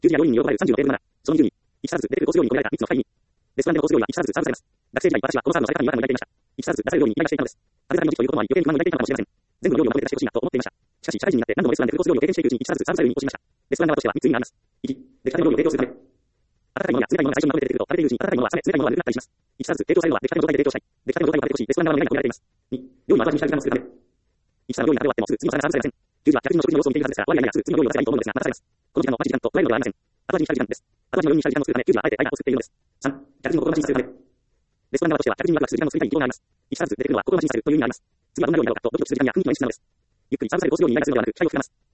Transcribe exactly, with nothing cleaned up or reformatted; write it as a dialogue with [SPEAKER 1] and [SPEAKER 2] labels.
[SPEAKER 1] 求人や要員に応募られるさんじゅうのページのなな、そのにじゅうに、いちサーズ出てくるコース料に込められたみっつのファイルに、レストランでのコース料はいちサーズサーブされます。学生時代、私はこのサーブの再開に違和感を抱いていました。いちサーズ出されるように依頼がしていたのです。春先の時期ということもあり、余計に不満を抱いていたのかもしれません。全部の料理をまとめて出してほしいなと思っていました。しかし、社会人になって何度もレストランでフルコース料理を経験しているうちにいちサーズサーブされるように移行しました。レストラン側としてはみっつ意味があります。いち、出来たての料理を提供するため。温かいものや冷たいものが最初にまとめて出てくると、食べているうちに温かいものは冷め、冷たいものはぬるくなったりします。いちサーズ提供されるのは出来たての状態で提供したい。出来たての状態を食べてほしい。レストラン側の願いが込められています。に、料理の後味に浸る時間を作るため。いちサーズの料理が食べ終わってもすぐ次の皿がサーブされません。求人は客人の食事の様子を見ているはずですから、我々やすぐ次の料理を出せばいいと思うのですが、待たされます。この時間の待ち時間と捉えるのではありません。後味に浸る時間です。後味のように浸る時間を作るため、求人はあえて間を作っているのです。さん、客人の心待ちにするため。レストラン側としては客人にワクワクする時間を作りたい意図があります。いちサーズ出てくるのは心待ちにさせるという意味があります。次はどんな料理なのかとドキドキする時間や雰囲気を演出するのです。ゆっくりサーブされるコース料理に依頼がするのではなく、期待を膨らます。